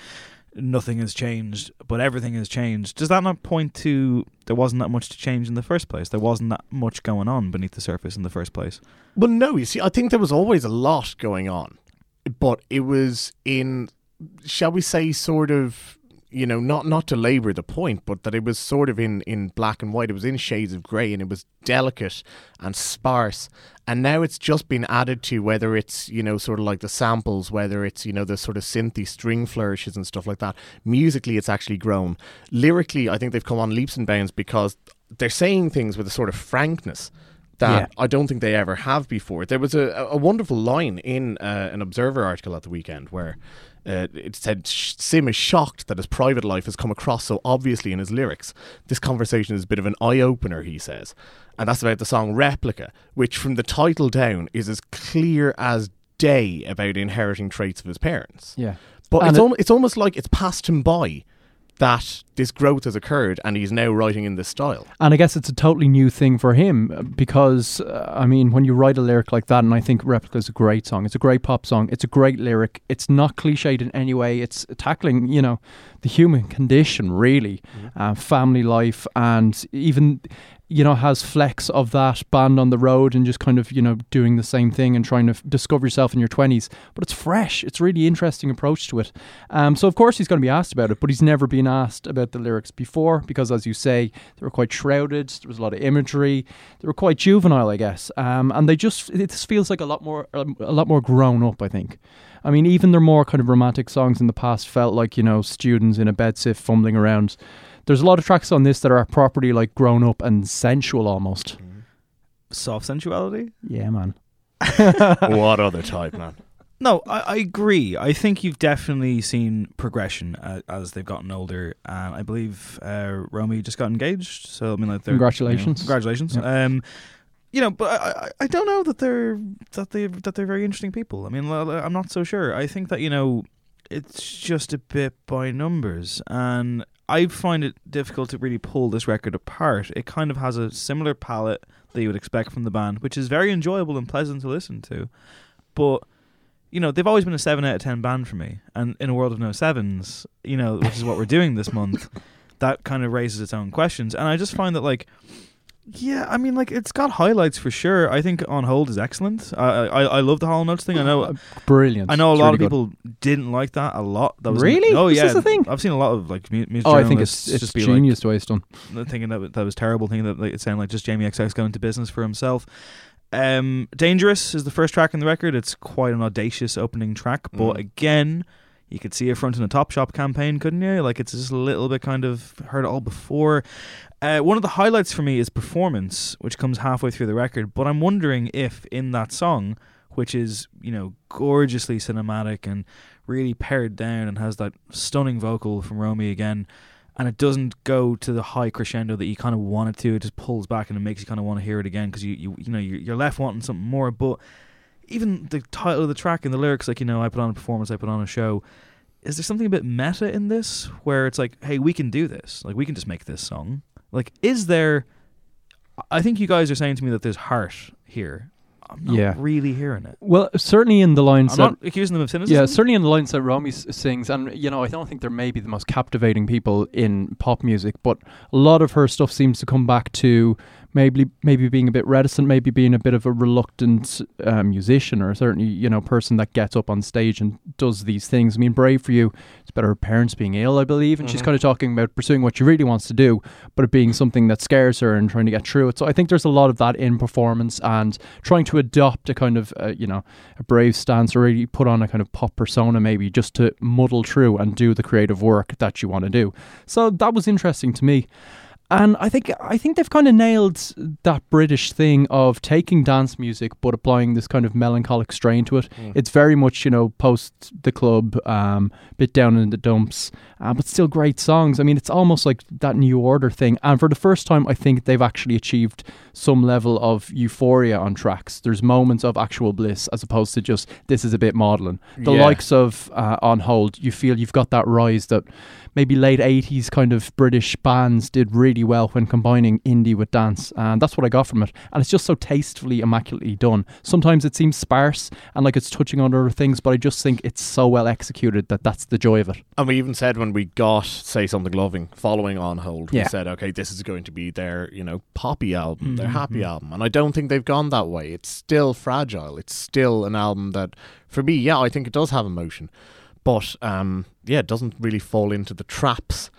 nothing has changed, but everything has changed. Does that not point to there wasn't that much to change in the first place? There wasn't that much going on beneath the surface in the first place. Well, no, you see, I think there was always a lot going on, but it was in, shall we say, sort of, you know, not to labour the point, but that it was sort of in black and white. It was in shades of grey, and it was delicate and sparse. And now it's just been added to, whether it's, you know, sort of like the samples, whether it's, you know, the sort of synthy string flourishes and stuff like that. Musically, it's actually grown. Lyrically, I think they've come on leaps and bounds because they're saying things with a sort of frankness that I don't think they ever have before. There was a wonderful line in an Observer article at the weekend where it said Sim is shocked that his private life has come across so obviously in his lyrics. This conversation is a bit of an eye-opener, he says. And that's about the song Replica, which from the title down is as clear as day about inheriting traits of his parents. Yeah. But it's almost like it's passed him by that this growth has occurred and he's now writing in this style. And I guess it's a totally new thing for him because, I mean, when you write a lyric like that, and I think Replica is a great song, it's a great pop song, it's a great lyric, it's not cliched in any way, it's tackling, you know, the human condition, really, family life, and even, you know, has flecks of that Band on the Road and just kind of, you know, doing the same thing and trying to discover yourself in your 20s. But it's fresh. It's a really interesting approach to it. So, of course, he's going to be asked about it, but he's never been asked about the lyrics before because, as you say, they were quite shrouded. There was a lot of imagery. They were quite juvenile, I guess. And they just, it feels like a lot more grown up, I think. I mean, even their more kind of romantic songs in the past felt like, you know, students in a bedsitter fumbling around. There's a lot of tracks on this that are properly like grown up and sensual almost. Soft sensuality? Yeah, man. What other type, man? No, I agree. I think you've definitely seen progression as they've gotten older. I believe Romy just got engaged, so I mean, like, congratulations, congratulations. Yeah. You know, but I don't know that they're very interesting people. I mean, I'm not so sure. I think that, you know, it's just a bit by numbers, and I find it difficult to really pull this record apart. It kind of has a similar palette that you would expect from the band, which is very enjoyable and pleasant to listen to. But, you know, they've always been a 7 out of 10 band for me. And in a world of no sevens, you know, which is what we're doing this month, that kind of raises its own questions. And I just find that, like, yeah, I mean, like, it's got highlights for sure. I think On Hold is excellent. I love the Hall & Oates thing. I know, brilliant. I know a lot really of people didn't like that a lot. That was really? Oh yeah, is this a thing? I've seen a lot of like music. I think it's just be genius like, the way it's done. Thinking that was terrible. Thinking that like, it sounded like just Jamie XX going into business for himself. Dangerous is the first track in the record. It's quite an audacious opening track, but again, you could see it fronting a Topshop campaign, couldn't you? Like, it's just a little bit kind of heard it all before. One of the highlights for me is Performance, which comes halfway through the record. But I'm wondering if in that song, which is, you know, gorgeously cinematic and really pared down and has that stunning vocal from Romy again, and it doesn't go to the high crescendo that you kind of want it to. It just pulls back and it makes you kind of want to hear it again because you know you're left wanting something more. But even the title of the track and the lyrics, like, you know, I put on a performance, I put on a show. Is there something a bit meta in this where it's like, hey, we can do this. Like, we can just make this song. Like, is there... I think you guys are saying to me that there's heart here. I'm not really hearing it. Well, certainly in the lines I'm not accusing them of cynicism. Yeah, certainly in the lines that Romy sings, and, you know, I don't think they're maybe the most captivating people in pop music, but a lot of her stuff seems to come back to maybe being a bit reticent, maybe being a bit of a reluctant musician, or certainly, you know, person that gets up on stage and does these things. I mean, Brave for You, it's about her parents being ill, I believe, and she's kind of talking about pursuing what she really wants to do, but it being something that scares her and trying to get through it. So I think there's a lot of that in performance and trying to adopt a kind of, you know, a brave stance, or really put on a kind of pop persona maybe, just to muddle through and do the creative work that you want to do. So that was interesting to me. And I think they've kind of nailed that British thing of taking dance music but applying this kind of melancholic strain to it. It's very much, you know, post the club, bit down in the dumps, but still great songs. I mean, it's almost like that New Order thing. And for the first time, I think they've actually achieved some level of euphoria on tracks. There's moments of actual bliss as opposed to just, this is a bit maudlin. The likes of On Hold, you feel you've got that rise that maybe late 80s kind of British bands did really really well when combining indie with dance, and that's what I got from it. And it's just so tastefully, immaculately done. Sometimes it seems sparse and like it's touching on other things, but I just think it's so well executed that that's the joy of it. And we even said when we got Say Something Loving following On Hold, Yeah. we said, okay, this is going to be their, poppy album, their happy album. And I don't think they've gone that way. It's still fragile. It's still an album that, for me, I think it does have emotion. But, it doesn't really fall into the traps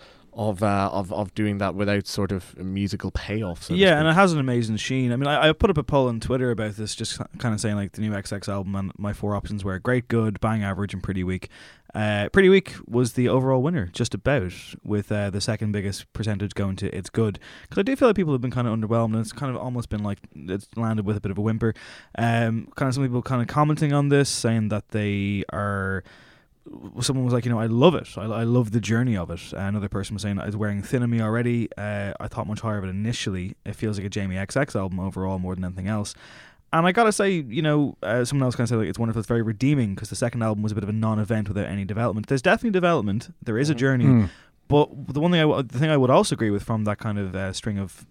of doing that without sort of a musical payoff. So and it has an amazing sheen. I mean, I put up a poll on Twitter about this, just kind of saying like the new XX album, and my 4 options were great, good, bang average, and pretty weak. Pretty weak was the overall winner, just about, with the second biggest percentage going to it's good. Because I do feel like people have been kind of underwhelmed, and it's kind of almost been like it's landed with a bit of a whimper. Kind of some people kind of commenting on this, saying that they are. Someone was like, I love it. I love the journey of it. Another person was saying, it's wearing thin on me already. I thought much higher of it initially. It feels like a Jamie XX album overall more than anything else. And I gotta say, someone else kind of said like it's wonderful, it's very redeeming, because the second album was a bit of a non-event without any development. There's definitely development. There is a journey. But the thing I would also agree with from that kind of string of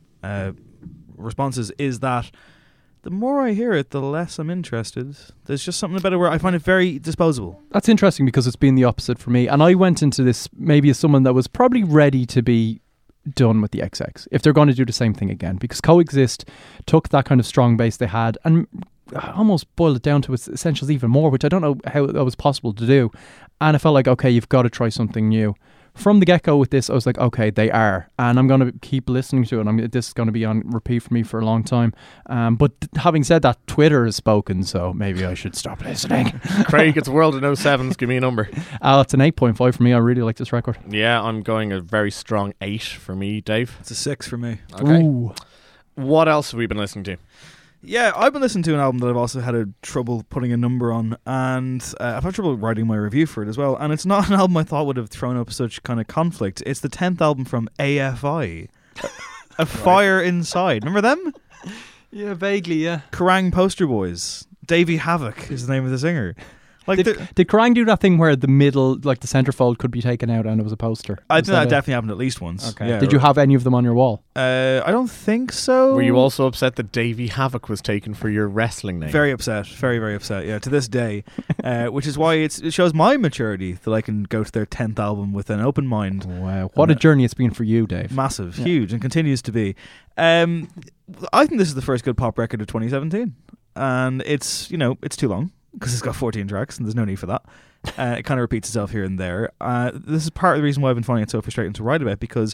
responses is that the more I hear it, the less I'm interested. There's just something about it where I find it very disposable. That's interesting, because it's been the opposite for me. And I went into this maybe as someone that was probably ready to be done with the XX, if they're going to do the same thing again. Because Coexist took that kind of strong base they had and almost boiled it down to its essentials even more, which I don't know how that was possible to do. And I felt like, okay, you've got to try something new. From the get-go with this, I was like, okay, they are. And I'm going to keep listening to it. This is going to be on repeat for me for a long time. But having said that, Twitter has spoken, so maybe I should stop listening. Craig, it's World in 07s. Give me a number. It's an 8.5 for me. I really like this record. Yeah, I'm going a very strong 8 for me, Dave. It's a 6 for me. Okay. Ooh. What else have we been listening to? Yeah, I've been listening to an album that I've also had trouble putting a number on, and I've had trouble writing my review for it as well. And it's not an album I thought would have thrown up such kind of conflict. It's the 10th album from AFI, A Fire Inside. Remember them? Yeah, vaguely, yeah. Kerrang Poster Boys. Davey Havoc is the name of the singer. Like did Kerrang do that thing where the middle, like the centerfold, could be taken out and it was a poster? I think that definitely happened at least once. Okay. Yeah, did you have any of them on your wall? I don't think so. Were you also upset that Davey Havoc was taken for your wrestling name? Very upset. Very, very upset. Yeah, to this day. Which is why it shows my maturity that I can go to their 10th album with an open mind. Wow. What a journey it's been for you, Dave. Massive. Huge. And continues to be. I think this is the first good pop record of 2017. And it's too long, because it's got 14 tracks and there's no need for that. It kind of repeats itself here and there. This is part of the reason why I've been finding it so frustrating to write about, because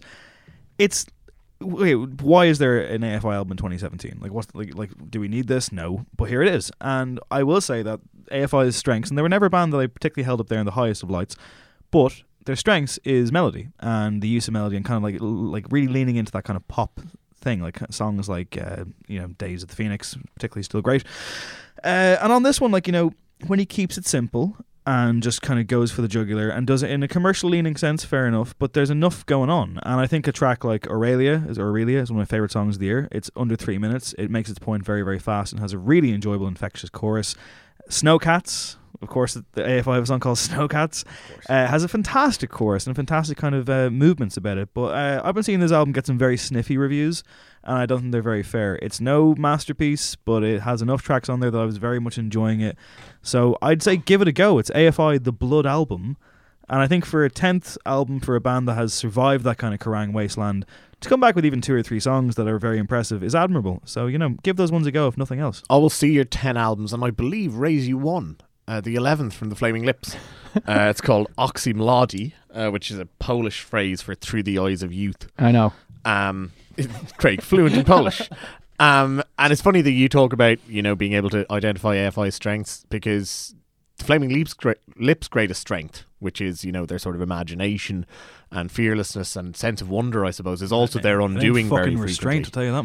why is there an AFI album in 2017? Like do we need this? No, but here it is. And I will say that AFI's strengths, and they were never a band that I particularly held up there in the highest of lights, but their strengths is melody and the use of melody, and kind of like really leaning into that kind of pop thing, like songs like Days of the Phoenix, particularly, still great. And on this one, when he keeps it simple and just kind of goes for the jugular and does it in a commercial leaning sense, fair enough, but there's enough going on. And I think a track like Aurelia is one of my favourite songs of the year. It's under 3 minutes. It makes its point very, very fast and has a really enjoyable, infectious chorus. Snowcats, of course, the AFI have a song called Snowcats, has a fantastic chorus and fantastic kind of movements about it. But I've been seeing this album get some very sniffy reviews, and I don't think they're very fair. It's no masterpiece, but it has enough tracks on there that I was very much enjoying it. So I'd say give it a go. It's AFI The Blood album, and I think for a 10th album for a band that has survived that kind of Kerrang wasteland, to come back with even 2 or 3 songs that are very impressive is admirable. So, give those ones a go, if nothing else. I will see your 10 albums, and I believe Raise You One, the 11th from the Flaming Lips. It's called Oxymlody, which is a Polish phrase for through the eyes of youth. I know. Craig, fluent in Polish. And it's funny that you talk about, being able to identify AFI's strengths, because the Flaming Lips' greatest strength, which is, their sort of imagination and fearlessness and sense of wonder, I suppose, is also their undoing very frequently. Restraint, I'll tell you that much.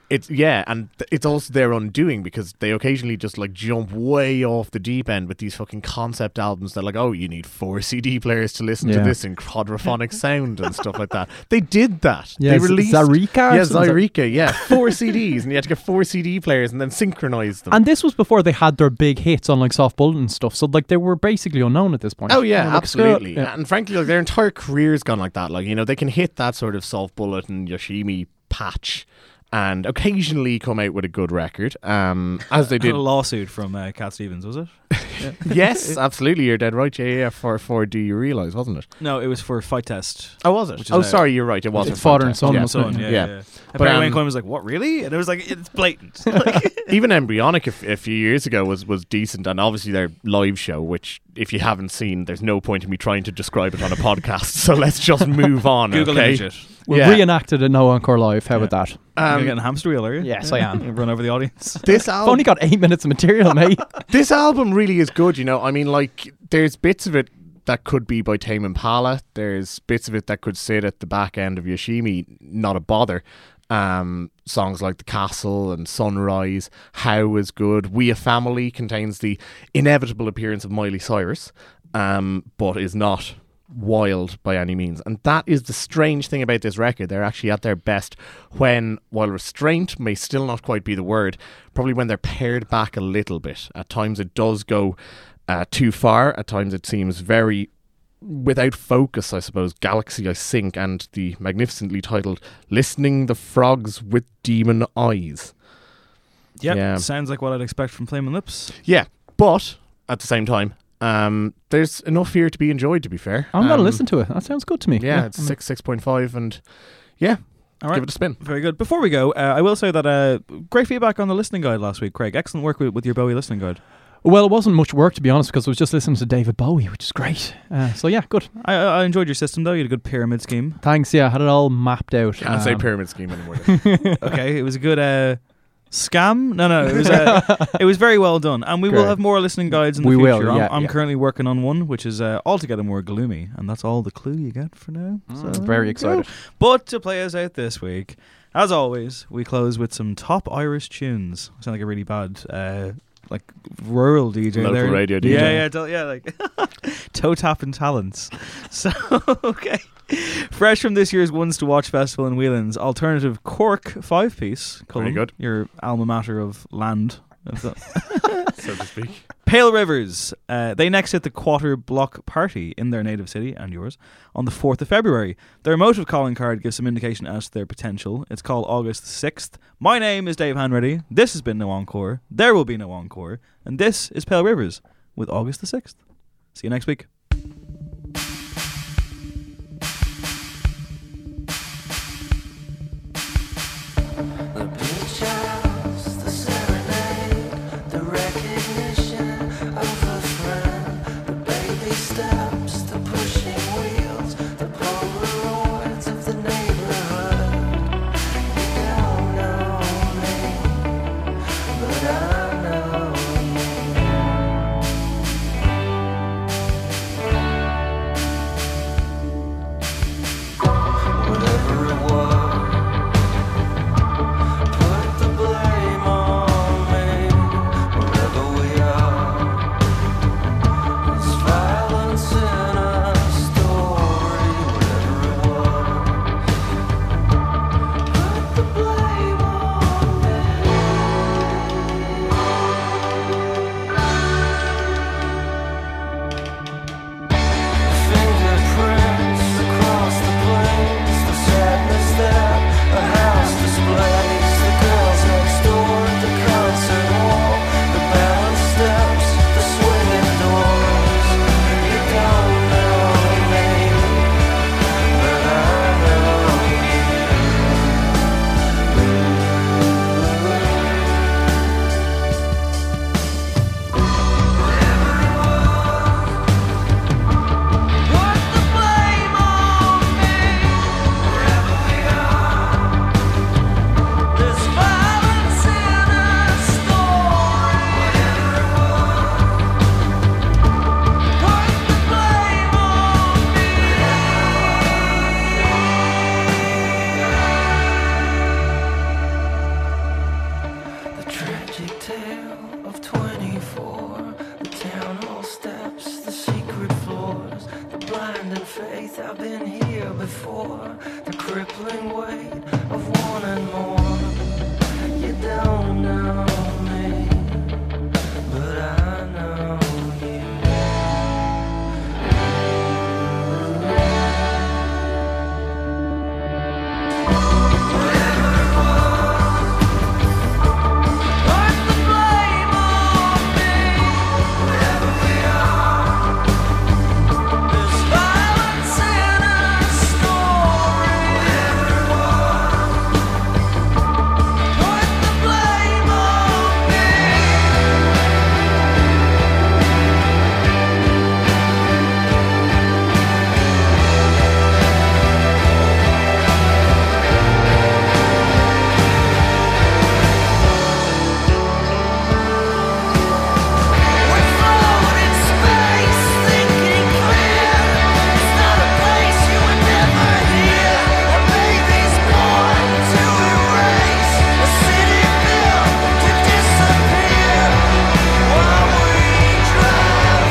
It's also their undoing because they occasionally just like jump way off the deep end with these fucking concept albums that like, oh, you need 4 CD players to listen to this in quadraphonic sound and stuff like that. They did that. Yeah, they released Zyrika. Yeah, Zyrika. 4 CDs, and you had to get 4 CD players and then synchronize them. And this was before they had their big hits on like Soft Bullet and stuff. So like they were basically unknown at this point. Oh yeah, like, absolutely. Yeah. And frankly, like their entire career's gone like that. Like, you know, they can hit that sort of Soft Bullet and Yoshimi patch and occasionally come out with a good record, as they did. A lawsuit from Cat Stevens, was it? Yes, absolutely. You're dead right. Yeah. For Do You Realise, wasn't it? No, it was for Fight Test. Oh, was it? Oh, sorry, you're right. It was It's Father and Son. Yeah. Wasn't it? Yeah. But Barry Wayne Coyne was like, "What, really?" And it was like, "It's blatant." Like, even Embryonic a few years ago was decent, and obviously their live show, which if you haven't seen, there's no point in me trying to describe it on a podcast. So let's just move on. Google okay? image it. We reenacted it No Encore Live. How about that? You're getting a hamster wheel, are you? Yes, I am. You run over the audience. This I've album, only got 8 minutes of material, mate. this album really is good. You know, I mean, like there's bits of it that could be by Tame Impala. There's bits of it that could sit at the back end of Yoshimi. Not a bother. Songs like The Castle and Sunrise. How is good. We a Family contains the inevitable appearance of Miley Cyrus, but is not wild by any means. And that is the strange thing about this record. They're actually at their best when, while restraint may still not quite be the word, probably when they're pared back a little bit. At times it does go too far. At times it seems very without focus, I suppose. Galaxy I Sink and the magnificently titled Listening the Frogs with Demon Eyes. Yep, Yeah. sounds like what I'd expect from Flaming Lips. Yeah, but at the same time, there's enough here to be enjoyed, to be fair. I'm going to listen to it. That sounds good to me. Yeah, it's 6.5, and yeah, All right. give it a spin. Very good. Before we go, I will say that great feedback on the listening guide last week, Craig. Excellent work with your Bowie listening guide. Well, it wasn't much work, to be honest, because I was just listening to David Bowie, which is great. So yeah, good. I enjoyed your system, though. You had a good pyramid scheme. Thanks. Yeah, I had it all mapped out. Can't say pyramid scheme anymore. Okay, it was a good scam. No, it was it was very well done, and we will Great. have more listening guides in the We will, future. yeah, I'm yeah. currently working on one which is altogether more gloomy, and that's all the clue you get for now. So Very excited. But to play us out this week, as always, we close with some top Irish tunes. I sound like a really bad like rural DJ Local there. radio DJ. Yeah, like toe tapping talents. So okay. Fresh from this year's Ones to Watch Festival in Whelan's, alternative Cork 5-piece. Very good. Your alma mater of land. So to speak. Pale Rivers. They next hit the Quarter Block Party in their native city, and yours, on the 4th of February. Their motive calling card gives some indication as to their potential. It's called August 6th. My name is Dave Hanreddy. This has been No Encore. There will be no encore. And this is Pale Rivers with August the 6th. See you next week. The beach house, the serenade, the recognition of a friend, the baby steps, the pushing wheels, the Polaroids of the neighborhood. You don't know me, but I know you. Whatever it was. Put the blame on me, wherever we are. This violence in us. hand and faith. I've been here before. The crippling weight of wanting more. You don't know me, but I know you. Whatever it was, put the blame on me. Whatever we are, there's violence in our story. Whatever it was, put the blame on me. We float in space, thinking clear. It's not a place you would never hear. A baby's born to erase, a city built to disappear. While we drive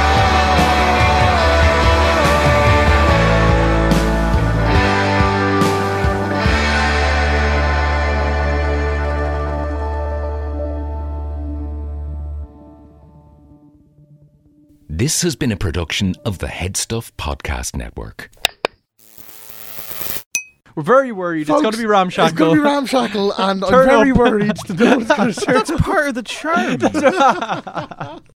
This has been a production of the Headstuff Podcast Network. We're very worried. It's going to be ramshackle. It's going to be ramshackle, and I'm Turn very up. worried to know it's going to turn That's part of the charm.